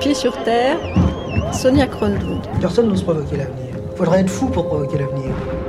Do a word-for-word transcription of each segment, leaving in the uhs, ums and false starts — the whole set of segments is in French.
Pieds sur terre, Sonia Kronlund. Personne n'ose provoquer l'avenir. Il faudrait être fou pour provoquer l'avenir.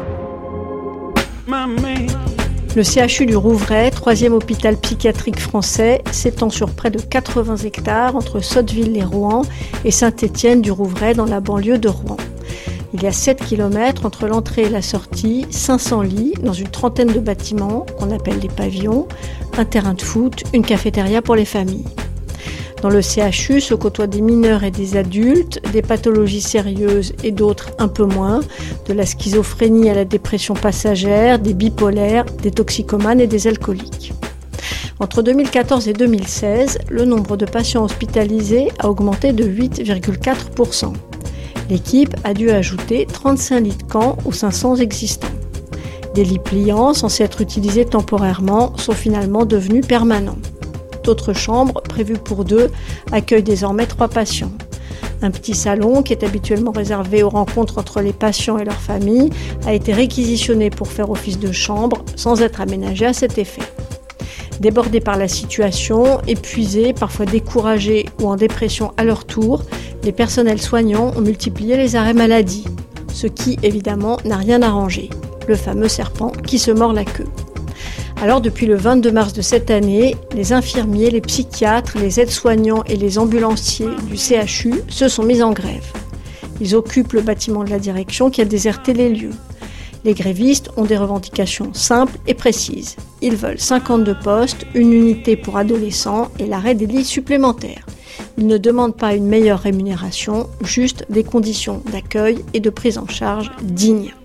Le C H U du Rouvray, troisième hôpital psychiatrique français, s'étend sur près de quatre-vingts hectares entre Sotteville-lès-Rouen et Saint-Étienne du Rouvray dans la banlieue de Rouen. Il y a sept kilomètres entre l'entrée et la sortie, cinq cents lits dans une trentaine de bâtiments qu'on appelle des pavillons, un terrain de foot, une cafétéria pour les familles. Dans le C H U se côtoient des mineurs et des adultes, des pathologies sérieuses et d'autres un peu moins, de la schizophrénie à la dépression passagère, des bipolaires, des toxicomanes et des alcooliques. Entre deux mille quatorze et deux mille seize, le nombre de patients hospitalisés a augmenté de huit virgule quatre pour cent. L'équipe a dû ajouter trente-cinq lits de camp aux cinq cents existants. Des lits pliants, censés être utilisés temporairement, sont finalement devenus permanents. D'autres chambres, prévues pour deux, accueillent désormais trois patients. Un petit salon, qui est habituellement réservé aux rencontres entre les patients et leurs familles, a été réquisitionné pour faire office de chambre, sans être aménagé à cet effet. Débordés par la situation, épuisés, parfois découragés ou en dépression à leur tour, les personnels soignants ont multiplié les arrêts maladie, ce qui, évidemment, n'a rien arrangé. Le fameux serpent qui se mord la queue. Alors, depuis le vingt-deux mars de cette année, les infirmiers, les psychiatres, les aides-soignants et les ambulanciers du C H U se sont mis en grève. Ils occupent le bâtiment de la direction qui a déserté les lieux. Les grévistes ont des revendications simples et précises. Ils veulent cinquante-deux postes, une unité pour adolescents et l'arrêt des lits supplémentaires. Ils ne demandent pas une meilleure rémunération, juste des conditions d'accueil et de prise en charge dignes.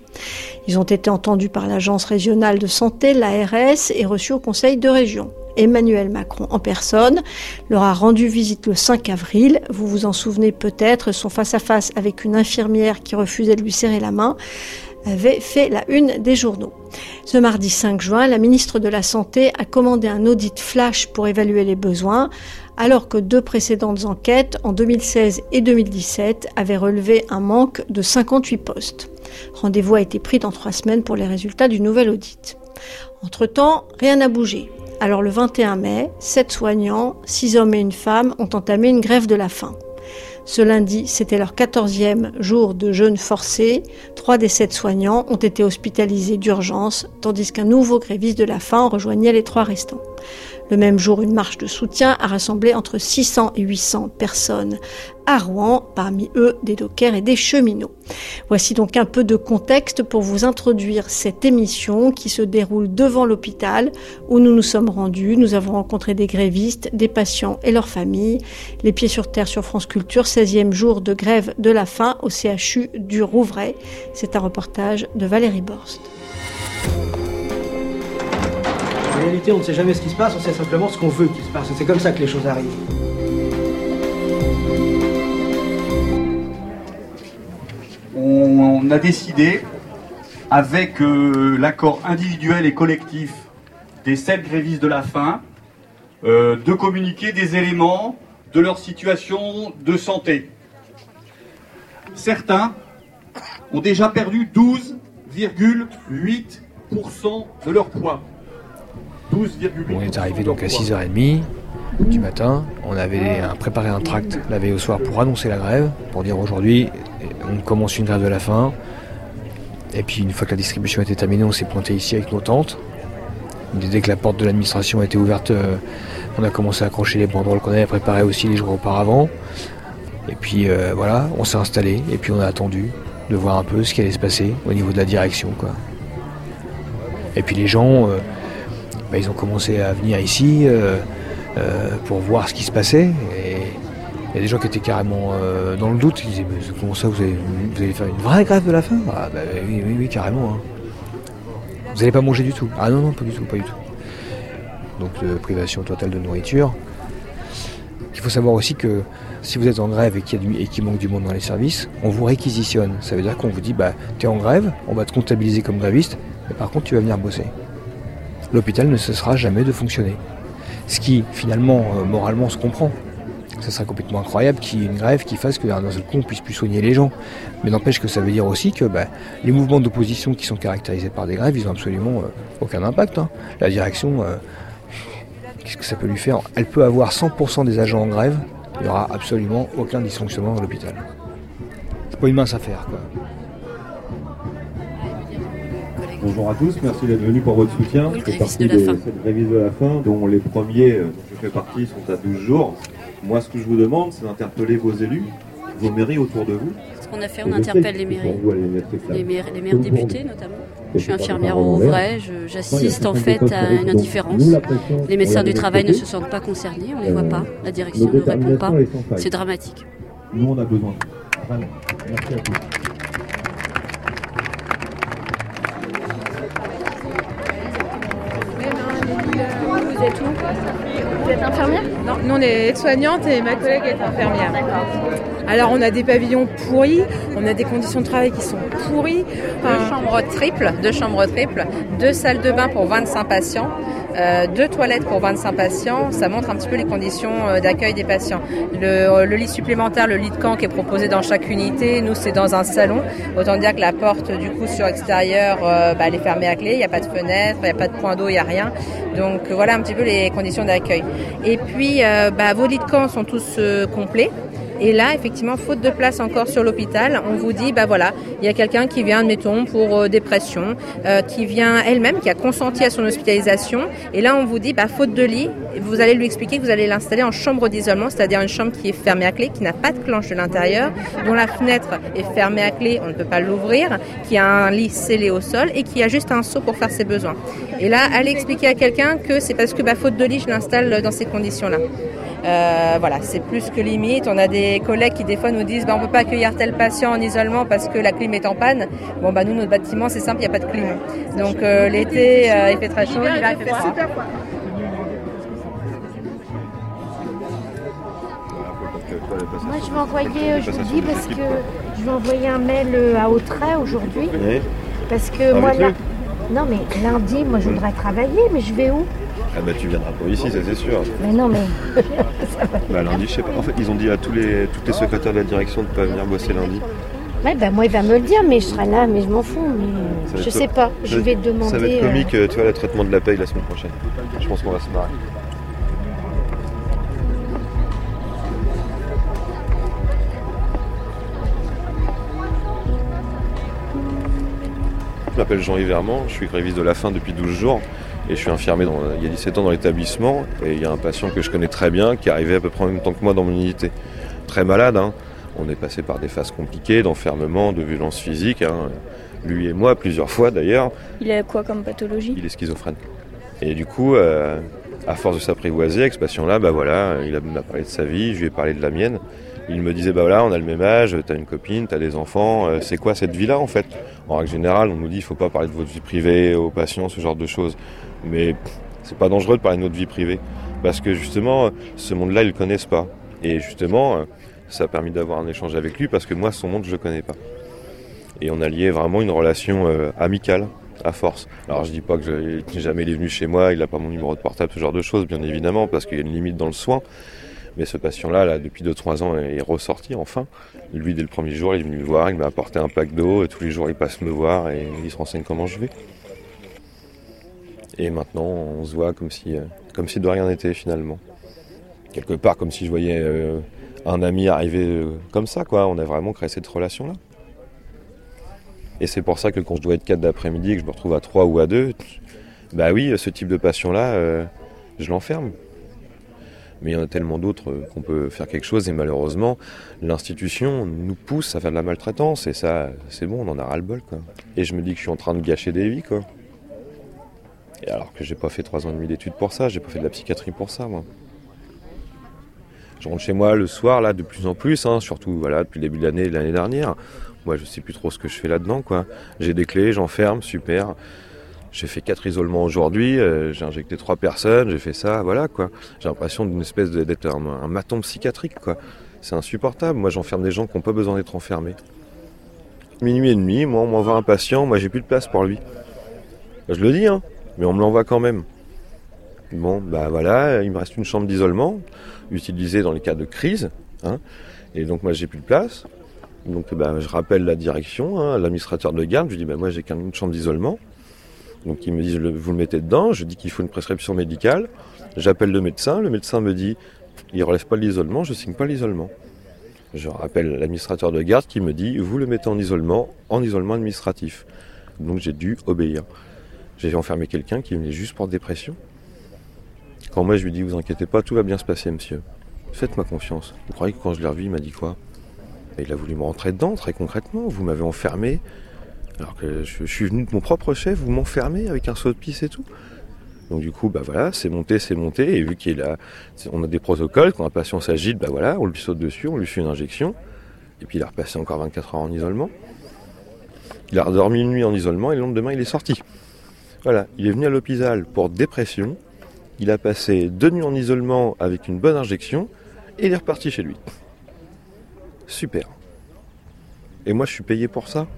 Ils ont été entendus par l'Agence régionale de santé, l'A R S, et reçus au Conseil de région. Emmanuel Macron en personne leur a rendu visite le cinq avril. Vous vous en souvenez peut-être, son face-à-face avec une infirmière qui refusait de lui serrer la main avait fait la une des journaux. Ce mardi cinq juin, la ministre de la Santé a commandé un audit flash pour évaluer les besoins, alors que deux précédentes enquêtes, en deux mille seize et deux mille dix-sept, avaient relevé un manque de cinquante-huit postes. Rendez-vous a été pris dans trois semaines pour les résultats du nouvel audit. Entre-temps, rien n'a bougé. Alors le vingt et un mai, sept soignants, six hommes et une femme, ont entamé une grève de la faim. Ce lundi, c'était leur quatorzième jour de jeûne forcé. Trois des sept soignants ont été hospitalisés d'urgence, tandis qu'un nouveau gréviste de la faim rejoignait les trois restants. Le même jour, une marche de soutien a rassemblé entre six cents et huit cents personnes à Rouen, parmi eux des dockers et des cheminots. Voici donc un peu de contexte pour vous introduire cette émission qui se déroule devant l'hôpital où nous nous sommes rendus. Nous avons rencontré des grévistes, des patients et leurs familles. Les pieds sur terre sur France Culture, seizième jour de grève de la faim au C H U du Rouvray. C'est un reportage de Valérie Borst. En réalité, on ne sait jamais ce qui se passe, on sait simplement ce qu'on veut qu'il se passe. C'est comme ça que les choses arrivent. On a décidé, avec euh, l'accord individuel et collectif des sept grévistes de la faim, euh, de communiquer des éléments de leur situation de santé. Certains ont déjà perdu douze virgule huit pour cent de leur poids. douze virgule huit pour cent. On est arrivé donc à six heures trente du matin. On avait un, préparé un tract la veille au soir pour annoncer la grève, pour dire aujourd'hui on commence une grève de la faim. Et puis une fois que la distribution était terminée, on s'est pointé ici avec nos tentes. Dès que la porte de l'administration a été ouverte, euh, on a commencé à accrocher les banderoles qu'on avait préparées aussi les jours auparavant. Et puis euh, voilà, on s'est installé et puis on a attendu de voir un peu ce qui allait se passer au niveau de la direction, quoi. Et puis les gens, euh, bah, ils ont commencé à venir ici euh, euh, pour voir ce qui se passait. Et il y a des gens qui étaient carrément euh, dans le doute. Ils disaient mais comment ça, vous allez, vous allez faire une vraie grève de la faim? Ah bah oui, oui, oui, carrément. Hein. Vous n'allez pas manger du tout? Ah non, non, pas du tout, pas du tout. Donc euh, privation totale de nourriture. Il faut savoir aussi que si vous êtes en grève et qu'il y a du, et qu'il manque du monde dans les services, on vous réquisitionne. Ça veut dire qu'on vous dit, bah, t'es en grève, on va te comptabiliser comme gréviste, mais par contre tu vas venir bosser. L'hôpital ne cessera jamais de fonctionner. Ce qui, finalement, euh, moralement, se comprend. Ça serait complètement incroyable qu'il y ait une grève qui fasse que d'un seul coup on puisse plus soigner les gens. Mais n'empêche que ça veut dire aussi que bah, les mouvements d'opposition qui sont caractérisés par des grèves, ils n'ont absolument euh, aucun impact. Hein. La direction, euh, qu'est-ce que ça peut lui faire? Elle peut avoir cent pour cent des agents en grève, il n'y aura absolument aucun dysfonctionnement dans l'hôpital. C'est pas une mince affaire, quoi. Bonjour à tous, merci d'être venus pour votre soutien. Oui, je fais partie de cette gréviste de la faim, dont les premiers dont je fais partie sont à douze jours. Moi, ce que je vous demande, c'est d'interpeller vos élus, vos mairies autour de vous. Ce qu'on a fait, on interpelle les mairies, les maires, les maires députés notamment. Je suis infirmière au Rouvray, je, j'assiste en fait à une indifférence. Les médecins du travail ne se sentent pas concernés, on ne les voit pas, la direction ne répond pas, c'est dramatique. Nous, on a besoin de vous. Vraiment. Merci à tous. Vous êtes où ? Vous êtes infirmière ? Non, nous on est aide-soignante et ma collègue est infirmière. D'accord. Alors on a des pavillons pourris, on a des conditions de travail qui sont pourries. Enfin, deux chambres triples, deux chambres triples, deux salles de bain pour vingt-cinq patients, euh, deux toilettes pour vingt-cinq patients. Ça montre un petit peu les conditions d'accueil des patients. Le, le lit supplémentaire, le lit de camp qui est proposé dans chaque unité, nous c'est dans un salon. Autant dire que la porte du coup sur extérieur, euh, bah, elle est fermée à clé, il n'y a pas de fenêtre, il n'y a pas de point d'eau, il n'y a rien. Donc euh, voilà un petit peu les conditions d'accueil. Et puis euh, bah, vos lits de camp sont tous euh, complets. Et là, effectivement, faute de place encore sur l'hôpital, on vous dit, bah voilà, il y a quelqu'un qui vient, admettons, pour euh, dépression, euh, qui vient elle-même, qui a consenti à son hospitalisation. Et là, on vous dit, bah faute de lit, vous allez lui expliquer que vous allez l'installer en chambre d'isolement, c'est-à-dire une chambre qui est fermée à clé, qui n'a pas de clenche de l'intérieur, dont la fenêtre est fermée à clé, on ne peut pas l'ouvrir, qui a un lit scellé au sol et qui a juste un seau pour faire ses besoins. Et là, allez expliquer à quelqu'un que c'est parce que, bah faute de lit, je l'installe dans ces conditions-là. Euh, voilà, c'est plus que limite. On a des collègues qui des fois nous disent bah, on ne peut pas accueillir tel patient en isolement parce que la clim est en panne. Bon bah nous notre bâtiment c'est simple, il n'y a pas de clim. Donc euh, l'été euh, il fait très chaud, l'hiver il fait froid. Moi je vais envoyer, euh, je vous dis parce que je vais envoyer un mail à Autray aujourd'hui. Oui. Parce que moi là, non mais lundi moi je voudrais travailler, mais je vais où? Ah bah tu viendras pas ici, ça c'est sûr. Mais non mais... bah lundi je sais pas. En fait ils ont dit à tous les, toutes les secrétaires de la direction de ne pas venir bosser lundi. Ouais bah moi il va me le dire mais je serai là mais je m'en fous. Mais je sais co- pas, je vais demander... Ça va être comique, euh... tu vois, le traitement de la paye la semaine prochaine. Je pense qu'on va se marrer. Je m'appelle Jean-Yves Vermand, je suis gréviste de la faim depuis douze jours. Et je suis infirmier dans, il y a dix-sept ans dans l'établissement et il y a un patient que je connais très bien qui est arrivé à peu près en même temps que moi dans mon unité. Très malade, hein. On est passé par des phases compliquées d'enfermement, de violence physique, hein. Lui et moi plusieurs fois d'ailleurs. Il a quoi comme pathologie ? Il est schizophrène. Et du coup, euh, à force de s'apprivoiser avec ce patient-là, bah voilà, il a, m'a parlé de sa vie, je lui ai parlé de la mienne. Il me disait, bah voilà, on a le même âge, t'as une copine, t'as des enfants, euh, c'est quoi cette vie-là en fait ? En règle générale, on nous dit, il faut pas parler de votre vie privée aux patients, ce genre de choses. Mais c'est pas dangereux de parler de notre vie privée parce que justement ce monde-là ils le connaissent pas et justement ça a permis d'avoir un échange avec lui parce que moi son monde je le connais pas et on a lié vraiment une relation euh, amicale à force. Alors je dis pas que je, jamais il est venu chez moi, il a pas mon numéro de portable, ce genre de choses bien évidemment parce qu'il y a une limite dans le soin, mais ce patient-là là depuis deux trois ans est ressorti enfin. Lui dès le premier jour il est venu me voir, il m'a apporté un pack d'eau et tous les jours il passe me voir et il se renseigne comment je vais. Et maintenant, on se voit comme si, euh, comme si de rien n'était finalement. Quelque part, comme si je voyais euh, un ami arriver euh, comme ça, quoi. On a vraiment créé cette relation-là. Et c'est pour ça que quand je dois être quatre d'après-midi et que je me retrouve à trois ou à deux, bah oui, ce type de passion-là, euh, je l'enferme. Mais il y en a tellement d'autres euh, qu'on peut faire quelque chose. Et malheureusement, l'institution nous pousse à faire de la maltraitance. Et ça, c'est bon, on en a ras-le-bol, quoi. Et je me dis que je suis en train de gâcher des vies, quoi. Et alors que j'ai pas fait trois ans et demi d'études pour ça, j'ai pas fait de la psychiatrie pour ça, moi. Je rentre chez moi le soir, là, de plus en plus, hein, surtout, voilà, depuis le début de l'année, de l'année dernière. Moi, je sais plus trop ce que je fais là-dedans, quoi. J'ai des clés, j'enferme, super. J'ai fait quatre isolements aujourd'hui, euh, j'ai injecté trois personnes, j'ai fait ça, voilà, quoi. J'ai l'impression d'une espèce de, d'être un, un maton psychiatrique, quoi. C'est insupportable. Moi, j'enferme des gens qui n'ont pas besoin d'être enfermés. Minuit et demi, moi, on m'envoie un patient, moi, j'ai plus de place pour lui. Je le dis, hein. Mais on me l'envoie quand même. Bon, bah voilà, il me reste une chambre d'isolement, utilisée dans les cas de crise, hein, et donc moi j'ai plus de place. Donc bah, je rappelle la direction, hein, l'administrateur de garde, je lui dis bah moi j'ai qu'une chambre d'isolement. Donc ils me disent vous le mettez dedans, je dis qu'il faut une prescription médicale, j'appelle le médecin, le médecin me dit Il ne relève pas de l'isolement, je ne signe pas l'isolement. Je rappelle l'administrateur de garde qui me dit « vous le mettez en isolement, en isolement administratif ». Donc j'ai dû obéir. J'ai enfermé quelqu'un qui venait juste pour dépression. Quand moi je lui dis « vous inquiétez pas, tout va bien se passer monsieur, faites-moi confiance ». Vous croyez que quand je l'ai revu, il m'a dit quoi ? Et il a voulu me rentrer dedans, très concrètement. Vous m'avez enfermé, alors que je, je suis venu de mon propre chef, vous m'enfermez avec un seau de pisse et tout. Donc du coup, bah voilà, c'est monté, c'est monté, et vu qu'il a, on a des protocoles, quand un patient s'agite, bah voilà, on lui saute dessus, on lui fait une injection, et puis il a repassé encore vingt-quatre heures en isolement. Il a redormi une nuit en isolement, et le lendemain, il est sorti. Voilà, il est venu à l'hôpital pour dépression, il a passé deux nuits en isolement avec une bonne injection, et il est reparti chez lui. Super. Et moi, je suis payé pour ça.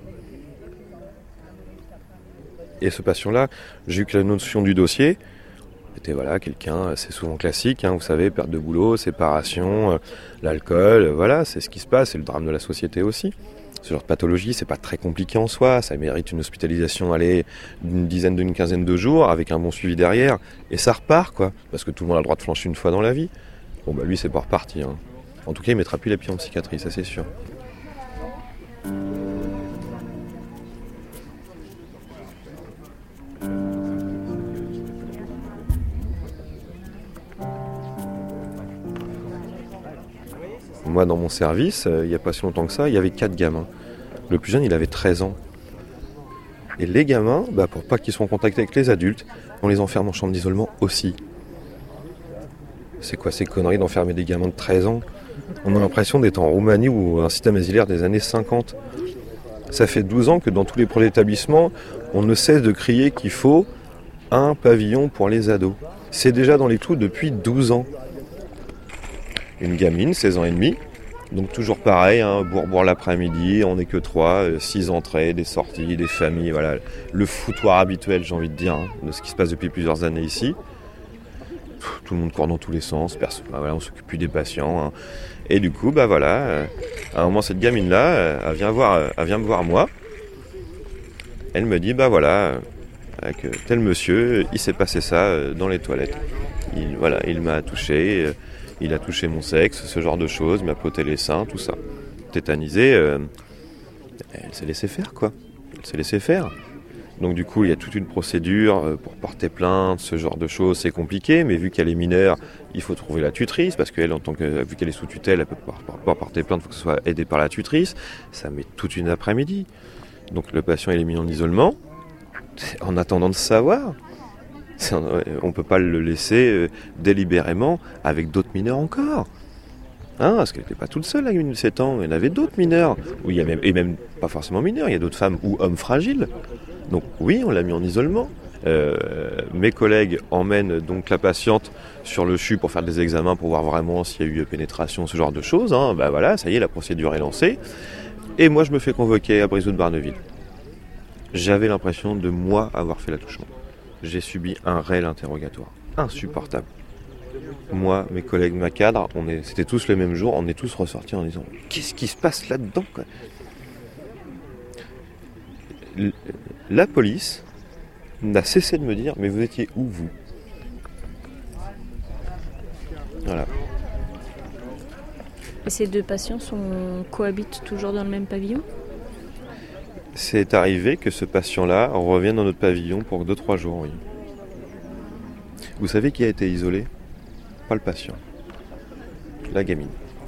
Et ce patient-là, j'ai eu que la notion du dossier. C'était voilà, quelqu'un assez souvent classique, hein, vous savez, perte de boulot, séparation, euh, l'alcool, euh, voilà, c'est ce qui se passe, c'est le drame de la société aussi. Ce genre de pathologie, c'est pas très compliqué en soi, ça mérite une hospitalisation, allez, d'une dizaine, d'une quinzaine de jours, avec un bon suivi derrière, et ça repart, quoi, parce que tout le monde a le droit de flancher une fois dans la vie. Bon, bah lui, c'est pas reparti, hein. En tout cas, il mettra plus les pieds en psychiatrie, ça c'est sûr. Moi, dans mon service, il n'y a pas si longtemps que ça, il y avait quatre gamins. Le plus jeune, il avait treize ans. Et les gamins, bah, pour pas qu'ils soient en contact avec les adultes, on les enferme en chambre d'isolement aussi. C'est quoi ces conneries d'enfermer des gamins de treize ans ? On a l'impression d'être en Roumanie ou un système asilaire des années cinquante. Ça fait douze ans que dans tous les projets d'établissement, on ne cesse de crier qu'il faut un pavillon pour les ados. C'est déjà dans les clous depuis douze ans. Une gamine, seize ans et demi, donc toujours pareil, hein, bourre-bourre l'après-midi, on n'est que trois, six entrées, des sorties, des familles, voilà, le foutoir habituel, j'ai envie de dire, hein, de ce qui se passe depuis plusieurs années ici. Tout le monde court dans tous les sens, personne, bah voilà, on s'occupe plus des patients, hein. Et du coup, bah voilà, à un moment cette gamine-là, elle vient voir, elle vient me voir moi, elle me dit, bah voilà, avec tel monsieur, il s'est passé ça dans les toilettes. Il, voilà, il m'a touché. Il a touché mon sexe, ce genre de choses, il m'a poté les seins, tout ça. Tétanisé, euh, elle s'est laissée faire, quoi. Elle s'est laissée faire. Donc du coup, il y a toute une procédure pour porter plainte, ce genre de choses, c'est compliqué, mais vu qu'elle est mineure, il faut trouver la tutrice, parce qu'elle, en tant que, vu qu'elle est sous tutelle, elle ne peut pas, pas porter plainte, il faut que ce soit aidé par la tutrice. Ça met toute une après-midi. Donc le patient, il est mis en isolement, en attendant de savoir. On ne peut pas le laisser délibérément avec d'autres mineurs encore. Hein, parce qu'elle n'était pas toute seule, la gamine de sept ans. Il y en avait d'autres mineurs. Où il y a même, et même pas forcément mineurs, il y a d'autres femmes ou hommes fragiles. Donc oui, on l'a mis en isolement. Euh, mes collègues emmènent donc la patiente sur le C H U pour faire des examens pour voir vraiment s'il y a eu pénétration, ce genre de choses. Hein. Ben voilà, ça y est, la procédure est lancée. Et moi, je me fais convoquer à Brézeux-de-Barneville. J'avais l'impression de moi avoir fait l'attouchement. J'ai subi un réel interrogatoire. Insupportable. Moi, mes collègues, ma cadre, on est, c'était tous le même jour, on est tous ressortis en disant « Qu'est-ce qui se passe là-dedans » quoi. La police n'a cessé de me dire « Mais vous étiez où, vous ?» Voilà. Et ces deux patients sont, cohabitent toujours dans le même pavillon ? C'est arrivé que ce patient-là revienne dans notre pavillon pour deux trois jours, oui. Vous savez qui a été isolé ? Pas le patient. La gamine.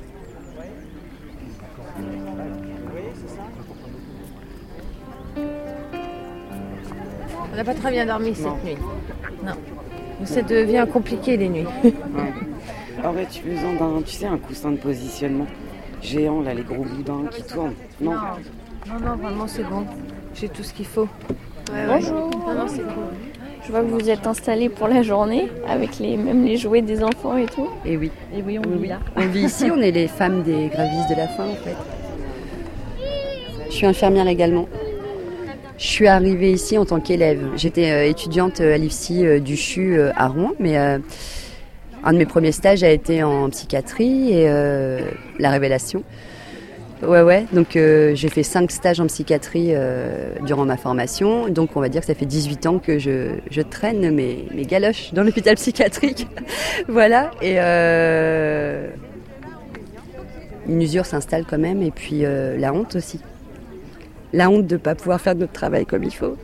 On n'a pas très bien dormi cette non. nuit. Non. Ça devient compliqué les nuits. Ouais. Aurais-tu besoin d'un, tu sais, un coussin de positionnement géant, là, les gros boudins qui tournent ? Non. Non. Non, non, vraiment, c'est bon. J'ai tout ce qu'il faut. Ouais, Bonjour. Ouais. Non, non, c'est cool. Je vois que vous êtes installés pour la journée, avec les, même les jouets des enfants et tout. Et oui. Et oui, on oui, vit oui. là. On vit ici, on est les femmes des grévistes de la faim, en fait. Je suis infirmière également. Je suis arrivée ici en tant qu'élève. J'étais euh, étudiante à l'I F S I euh, du C H U euh, à Rouen, mais euh, un de mes premiers stages a été en psychiatrie et euh, la révélation. ouais, ouais. Donc euh, j'ai fait cinq stages en psychiatrie euh, durant ma formation. Donc on va dire que ça fait dix-huit ans que je, je traîne mes, mes galoches dans l'hôpital psychiatrique. Voilà. Et euh, une usure s'installe quand même. Et puis euh, la honte aussi. La honte de ne pas pouvoir faire notre travail comme il faut.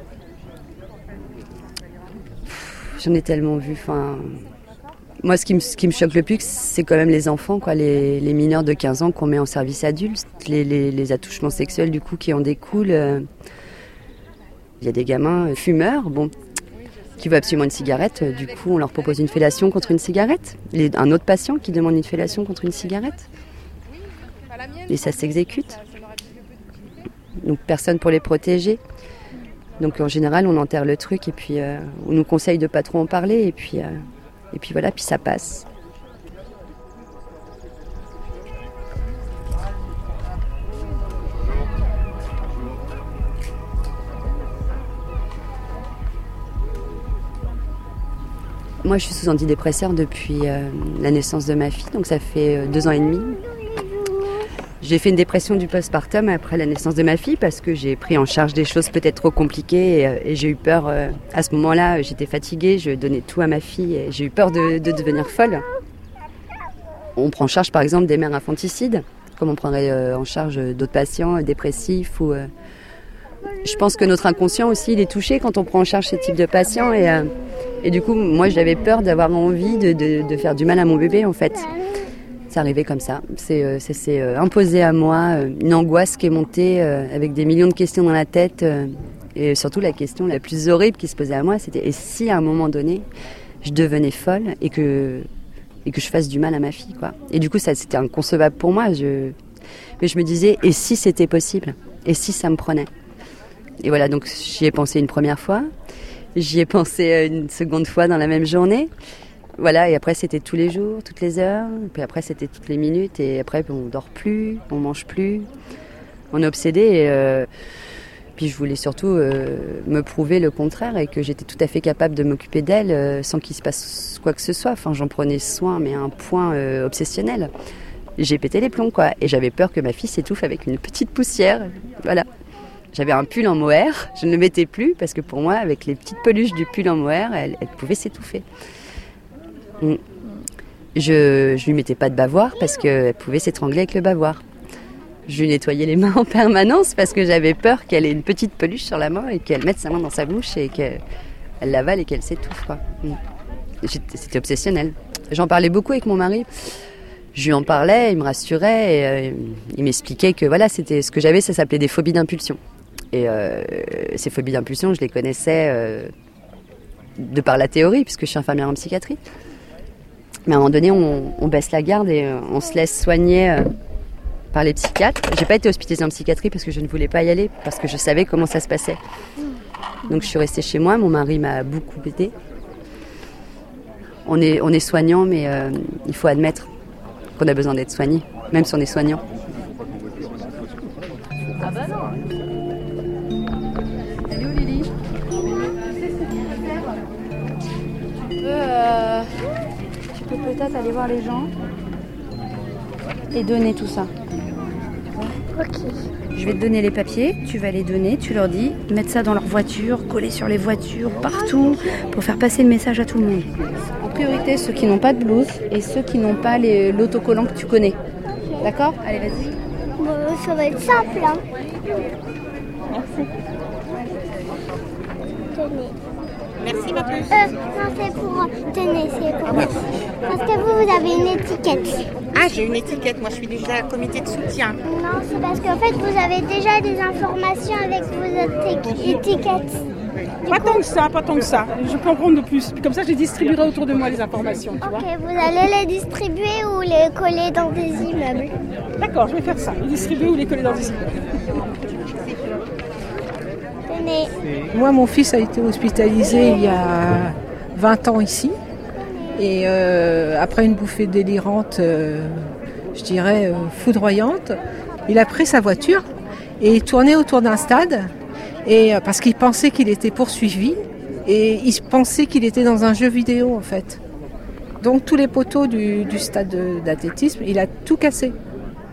J'en ai tellement vu. Enfin, moi, ce qui, me, ce qui me choque le plus, c'est quand même les enfants, quoi, les, les mineurs de quinze ans qu'on met en service adulte, les, les, les attouchements sexuels du coup qui en découlent. Il y a des gamins fumeurs, bon, qui veulent absolument une cigarette. Du coup, on leur propose une fellation contre une cigarette. Les, un autre patient qui demande une fellation contre une cigarette. Et ça s'exécute. Donc personne pour les protéger. Donc en général, on enterre le truc et puis euh, on nous conseille de pas trop en parler et puis, euh, et puis voilà, puis ça passe. Moi, je suis sous antidépresseur depuis euh, la naissance de ma fille, donc ça fait euh, deux ans et demi. J'ai fait une dépression du postpartum après la naissance de ma fille parce que j'ai pris en charge des choses peut-être trop compliquées et, et j'ai eu peur. Euh, à ce moment-là, j'étais fatiguée, je donnais tout à ma fille et j'ai eu peur de, de devenir folle. On prend en charge par exemple des mères infanticides, comme on prendrait euh, en charge d'autres patients euh, dépressifs. Ou, euh... Je pense que notre inconscient aussi, il est touché quand on prend en charge ce type de patients. Et, euh, et du coup, moi, j'avais peur d'avoir envie de, de, de faire du mal à mon bébé en fait. C'est arrivé comme ça. C'est, c'est, c'est imposé à moi, une angoisse qui est montée euh, avec des millions de questions dans la tête. Euh, et surtout, la question la plus horrible qui se posait à moi, c'était « Et si, à un moment donné, je devenais folle et que, et que je fasse du mal à ma fille ?» quoi. Et du coup, ça, c'était inconcevable pour moi. Je... Mais je me disais « Et si c'était possible ? Et si ça me prenait ?» Et voilà, donc j'y ai pensé une première fois. J'y ai pensé une seconde fois dans la même journée. Voilà, et après c'était tous les jours, toutes les heures, puis après c'était toutes les minutes, et après on dort plus, on mange plus, on est obsédé. Et, euh, puis je voulais surtout euh, me prouver le contraire et que j'étais tout à fait capable de m'occuper d'elle euh, sans qu'il se passe quoi que ce soit. Enfin, j'en prenais soin, mais à un point euh, obsessionnel. J'ai pété les plombs, quoi, et j'avais peur que ma fille s'étouffe avec une petite poussière. Voilà. J'avais un pull en mohair, je ne le mettais plus parce que pour moi, avec les petites peluches du pull en mohair, elle, elle pouvait s'étouffer. Je ne lui mettais pas de bavoir parce qu'elle pouvait s'étrangler avec le bavoir. Je lui nettoyais les mains en permanence parce que j'avais peur qu'elle ait une petite peluche sur la main et qu'elle mette sa main dans sa bouche et qu'elle l'avale et qu'elle s'étouffe, quoi. C'était obsessionnel. J'en parlais beaucoup avec mon mari. Je lui en parlais, il me rassurait et euh, il m'expliquait que voilà, c'était ce que j'avais, ça s'appelait des phobies d'impulsion. Et euh, ces phobies d'impulsion, je les connaissais euh, de par la théorie puisque je suis infirmière en psychiatrie. Mais à un moment donné, on, on baisse la garde et euh, on se laisse soigner euh, par les psychiatres. J'ai pas été hospitalisée en psychiatrie parce que je ne voulais pas y aller, parce que je savais comment ça se passait. Donc je suis restée chez moi, mon mari m'a beaucoup aidée. On est, on est soignant, mais euh, il faut admettre qu'on a besoin d'être soigné, même si on est soignant. Ah bah non. Elle est où Lily ? Tu peux... Euh... Tu peux peut-être aller voir les gens et donner tout ça. Ok. Je vais te donner les papiers, tu vas les donner, tu leur dis, mettre ça dans leur voiture, coller sur les voitures, partout, pour faire passer le message à tout le monde. En priorité, ceux qui n'ont pas de blouse et ceux qui n'ont pas les, l'autocollant que tu connais. D'accord ? Allez, vas-y. Bon, ça va être simple, hein. Merci. Tenez. Merci ma puce. Euh, non, c'est pour... Tenez, c'est pour... Parce que vous, vous avez une étiquette. Ah, j'ai une étiquette. Moi, je suis déjà comité de soutien. Non, c'est parce qu'en fait, vous avez déjà des informations avec vos étiquettes. Pas tant que ça, pas tant que ça. Je peux en prendre de plus. Comme ça, je les distribuerai autour de moi, les informations, tu Ok, vois. vous allez les distribuer ou les coller dans des immeubles? D'accord, je vais faire ça. Les distribuer ou les coller dans des immeubles. Tenez. Moi, mon fils a été hospitalisé il y a vingt ans ici. Et euh, après une bouffée délirante, euh, je dirais euh, foudroyante, il a pris sa voiture et il tournait autour d'un stade. Et, euh, parce qu'il pensait qu'il était poursuivi et il pensait qu'il était dans un jeu vidéo en fait. Donc tous les poteaux du, du stade d'athlétisme, il a tout cassé.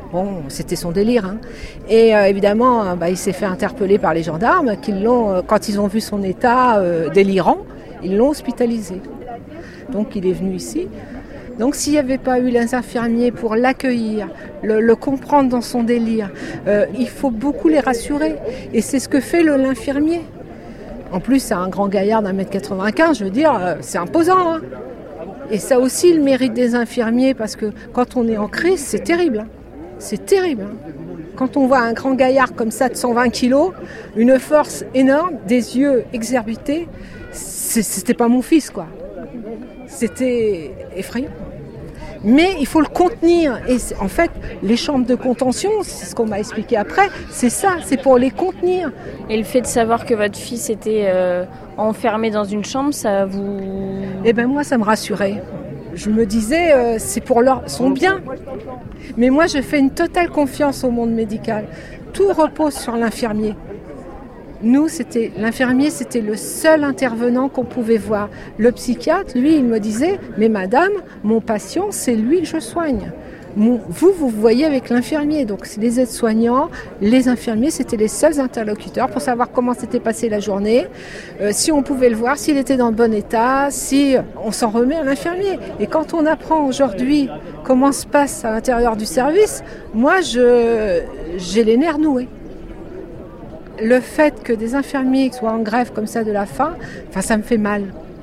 Bon, c'était son délire. Hein. Et euh, évidemment, bah, il s'est fait interpeller par les gendarmes qui l'ont, euh, quand ils ont vu son état euh, délirant, ils l'ont hospitalisé. Donc il est venu ici. Donc s'il n'y avait pas eu les infirmiers pour l'accueillir, le, le comprendre dans son délire, euh, il faut beaucoup les rassurer. Et c'est ce que fait le, l'infirmier. En plus, c'est un grand gaillard d'un mètre quatre-vingt-quinze, je veux dire, euh, c'est imposant. Hein. Et ça aussi, le mérite des infirmiers, parce que quand on est en crise, c'est terrible. Hein. C'est terrible. Hein. Quand on voit un grand gaillard comme ça de cent vingt kilos, une force énorme, des yeux exorbités, c'était pas mon fils, quoi. C'était effrayant. Mais il faut le contenir. Et en fait, les chambres de contention, c'est ce qu'on m'a expliqué après, c'est ça, c'est pour les contenir. Et le fait de savoir que votre fils était euh, enfermé dans une chambre, ça vous... Eh bien moi, ça me rassurait. Je me disais, euh, c'est pour leur, son bien. Mais moi, je fais une totale confiance au monde médical. Tout repose sur l'infirmier. Nous, c'était l'infirmier, c'était le seul intervenant qu'on pouvait voir. Le psychiatre, lui, il me disait, mais madame, mon patient, c'est lui que je soigne. Mon, vous, vous voyez avec l'infirmier. Donc, les aides-soignants, les infirmiers, c'était les seuls interlocuteurs pour savoir comment s'était passée la journée, euh, si on pouvait le voir, s'il était dans le bon état, si on s'en remet à l'infirmier. Et quand on apprend aujourd'hui comment se passe à l'intérieur du service, moi, je, j'ai les nerfs noués. Le fait que des infirmiers soient en grève comme ça de la faim, enfin, ça me fait mal.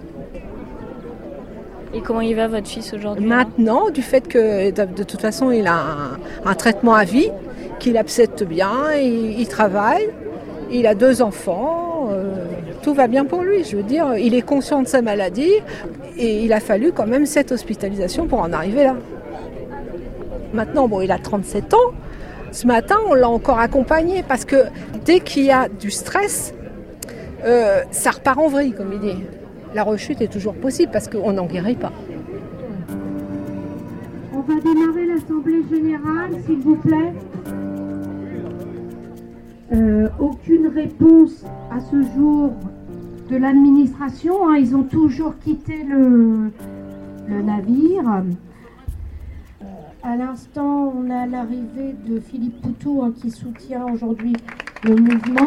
Et comment il va, votre fils, aujourd'hui? Maintenant, du fait que, de, de toute façon, il a un, un traitement à vie, qu'il accepte bien, il, il travaille, il a deux enfants, euh, tout va bien pour lui. Je veux dire, il est conscient de sa maladie et il a fallu quand même cette hospitalisation pour en arriver là. Maintenant, bon, il a trente-sept ans. Ce matin, on l'a encore accompagné parce que dès qu'il y a du stress, euh, ça repart en vrille, comme il dit. La rechute est toujours possible parce qu'on n'en guérit pas. On va démarrer l'Assemblée Générale, s'il vous plaît. Euh, aucune réponse à ce jour de l'administration. Hein. Ils ont toujours quitté le, le navire. À l'instant, on a l'arrivée de Philippe Poutou hein, qui soutient aujourd'hui le mouvement.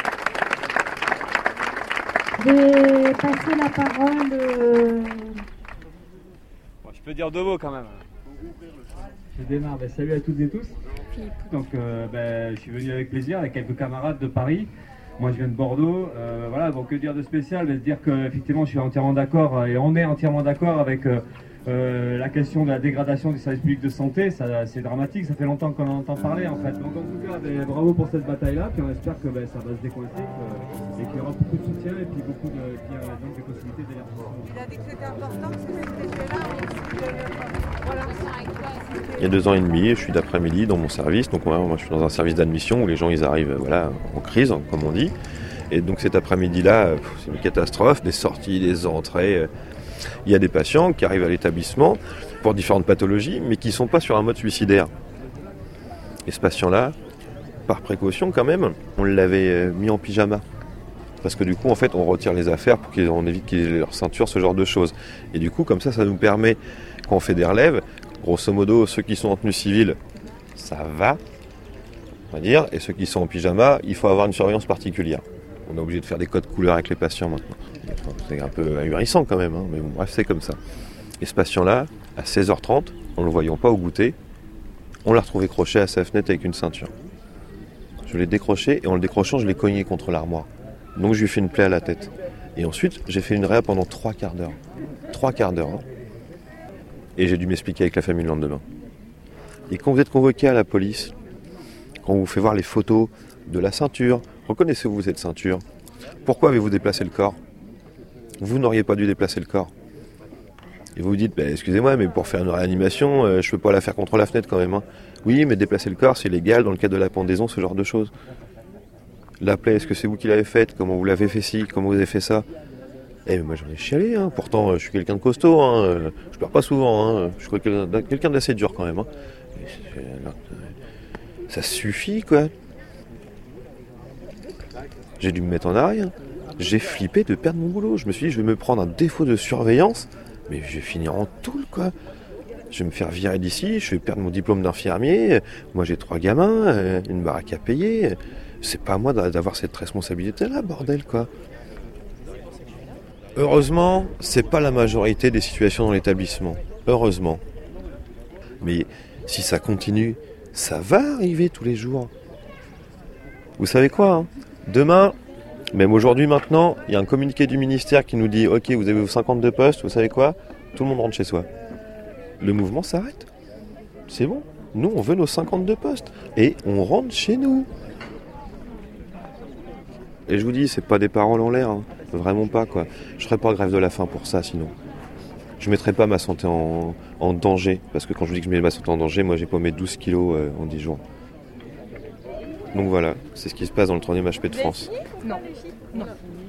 Je vais passer la parole. Euh... Bon, je peux dire deux mots quand même. Je démarre. Ben, salut à toutes et tous. Donc, euh, ben, je suis venu avec plaisir avec quelques camarades de Paris. Moi, je viens de Bordeaux. Euh, voilà, bon, que dire de spécial? Ben, dire que effectivement, je suis entièrement d'accord et on est entièrement d'accord avec. Euh, Euh, la question de la dégradation du service public de santé, ça, c'est dramatique, ça fait longtemps qu'on en entend parler en fait. Donc en tout cas, ben, bravo pour cette bataille-là, puis on espère que ben, ça va se décoincer euh, et qu'il y aura beaucoup de soutien et puis beaucoup de, puis, euh, donc, des possibilités d'élargissement. Il a dit que c'était important parce que c'était là aussi. Il y a deux ans et demi, je suis d'après-midi dans mon service, donc moi, moi je suis dans un service d'admission où les gens ils arrivent voilà, en crise, comme on dit. Et donc cet après-midi-là, c'est une catastrophe, des sorties, des entrées. Il y a des patients qui arrivent à l'établissement pour différentes pathologies, mais qui ne sont pas sur un mode suicidaire. Et ce patient-là, par précaution quand même, on l'avait mis en pyjama. Parce que du coup, en fait, on retire les affaires pour qu'on évite qu'ils aient leur ceinture, ce genre de choses. Et du coup, comme ça, ça nous permet, quand on fait des relèves, grosso modo, ceux qui sont en tenue civile, ça va, on va dire, et ceux qui sont en pyjama, il faut avoir une surveillance particulière. On est obligé de faire des codes couleurs avec les patients maintenant. C'est un peu ahurissant quand même, hein, mais bon, bref, c'est comme ça. Et ce patient-là, à seize heures trente, en ne le voyant pas au goûter, on l'a retrouvé croché à sa fenêtre avec une ceinture. Je l'ai décroché et en le décrochant, je l'ai cogné contre l'armoire. Donc je lui ai fait une plaie à la tête. Et ensuite, j'ai fait une réa pendant trois quarts d'heure. Trois quarts d'heure. Hein. Et j'ai dû m'expliquer avec la famille le lendemain. Et quand vous êtes convoqué à la police, quand on vous fait voir les photos de la ceinture, reconnaissez-vous cette ceinture? Pourquoi avez-vous déplacé le corps? Vous n'auriez pas dû déplacer le corps. Et vous vous dites, bah, excusez-moi, mais pour faire une réanimation, euh, je ne peux pas la faire contre la fenêtre quand même. Hein. Oui, mais déplacer le corps, c'est légal dans le cadre de la pendaison, ce genre de choses. La plaie, est-ce que c'est vous qui l'avez faite? Comment vous l'avez fait ci? Comment vous avez fait ça? Eh, mais moi j'en ai chialé, hein. Pourtant je suis quelqu'un de costaud, hein. Je pleure pas souvent, hein. Je suis quelqu'un d'assez dur quand même. Hein. Ça suffit, quoi. J'ai dû me mettre en arrêt. Hein. J'ai flippé de perdre mon boulot. Je me suis dit, je vais me prendre un défaut de surveillance, mais je vais finir en tôle, quoi. je vais me faire virer d'ici, je vais perdre mon diplôme d'infirmier, moi j'ai trois gamins, une baraque à payer, c'est pas à moi d'avoir cette responsabilité-là, bordel, quoi. Heureusement, c'est pas la majorité des situations dans l'établissement, heureusement. Mais si ça continue, ça va arriver tous les jours. Vous savez quoi, hein, demain, même aujourd'hui maintenant, il y a un communiqué du ministère qui nous dit « Ok, vous avez vos cinquante-deux postes, vous savez quoi ? Tout le monde rentre chez soi. » Le mouvement s'arrête. C'est bon. Nous, on veut nos cinquante-deux postes. Et on rentre chez nous. Et je vous dis, c'est pas des paroles en l'air. Hein. Vraiment pas, quoi. Je ferais pas grève de la faim pour ça, sinon. Je mettrais pas ma santé en, en danger. Parce que quand je dis que je mets ma santé en danger, moi, j'ai paumé douze kilos euh, en dix jours. Donc voilà, c'est ce qui se passe dans le troisième H P de France. Non, non.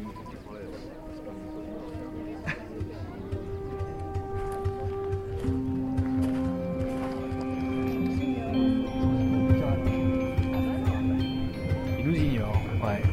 Ils nous ignorent, ouais.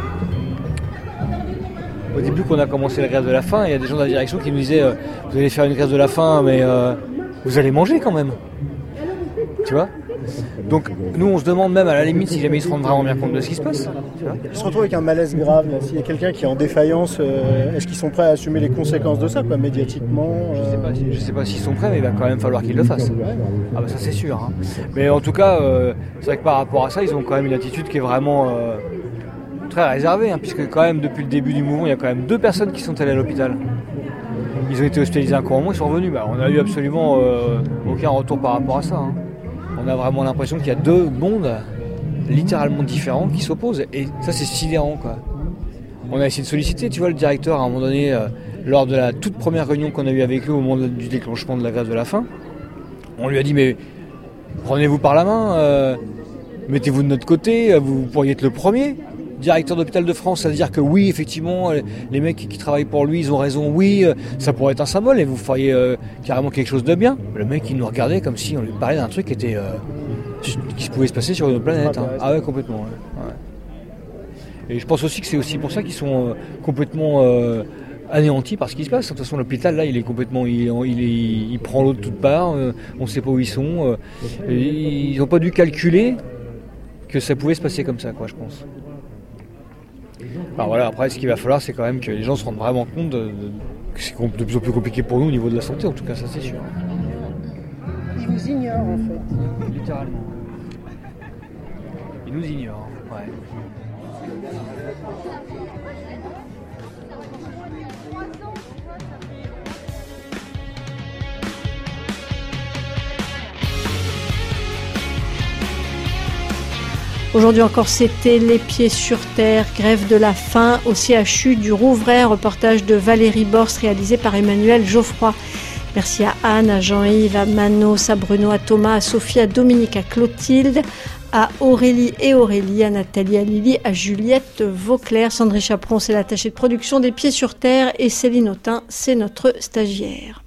Au début, quand on a commencé la grève de la faim, il y a des gens de la direction qui nous disaient euh, « Vous allez faire une grève de la faim, mais euh, vous allez manger quand même. » Tu vois ? Donc nous on se demande même à la limite si jamais ils se rendent vraiment bien compte de ce qui se passe. Ils se retrouvent avec un malaise grave. Là. S'il y a quelqu'un qui est en défaillance, euh, est-ce qu'ils sont prêts à assumer les conséquences de ça, quoi, médiatiquement euh... Je sais pas, je sais pas s'ils sont prêts, mais il va quand même falloir qu'ils le fassent. Ah bah ça c'est sûr. Hein. Mais en tout cas, euh, c'est vrai que par rapport à ça, ils ont quand même une attitude qui est vraiment euh, très réservée, hein, puisque quand même depuis le début du mouvement, il y a quand même deux personnes qui sont allées à l'hôpital. Ils ont été hospitalisés un court moment, ils sont revenus. Bah, on n'a eu absolument euh, aucun retour par rapport à ça. Hein. On a vraiment l'impression qu'il y a deux mondes littéralement différents qui s'opposent. Et ça, c'est sidérant, quoi. On a essayé de solliciter, tu vois, le directeur, à un moment donné, euh, lors de la toute première réunion qu'on a eue avec lui au moment du déclenchement de la grève de la faim. On lui a dit, mais prenez-vous par la main, euh, mettez-vous de notre côté, vous pourriez être le premier directeur d'hôpital de France à dire que oui, effectivement, les mecs qui travaillent pour lui, ils ont raison, oui, ça pourrait être un symbole et vous feriez euh, carrément quelque chose de bien. Le mec, il nous regardait comme si on lui parlait d'un truc qui était euh, qui pouvait se passer sur une autre planète. Hein. Ah ouais, complètement. Ouais. Ouais. Et je pense aussi que c'est aussi pour ça qu'ils sont euh, complètement euh, anéantis par ce qui se passe. De toute façon, l'hôpital, là, il est complètement, il, il, est, il prend l'eau de toutes parts, euh, on ne sait pas où ils sont. Euh, et ils n'ont pas dû calculer que ça pouvait se passer comme ça, quoi, je pense. Alors voilà, après, ce qu'il va falloir, c'est quand même que les gens se rendent vraiment compte de, de, que c'est de plus en plus compliqué pour nous au niveau de la santé, en tout cas, ça c'est sûr. Ils nous ignorent, en fait. Littéralement. Ils nous ignorent, ouais. Aujourd'hui encore, c'était Les Pieds sur Terre, grève de la faim au C H U du Rouvray, reportage de Valérie Borst réalisé par Emmanuel Geoffroy. Merci à Anne, à Jean-Yves, à Manos, à Bruno, à Thomas, à Sophie, à Dominique, à Clotilde, à Aurélie et Aurélie, à Nathalie, à Lily, à Juliette Vauclair. Sandrine Chaperon, c'est l'attachée de production des Pieds sur Terre et Céline Autain, c'est notre stagiaire.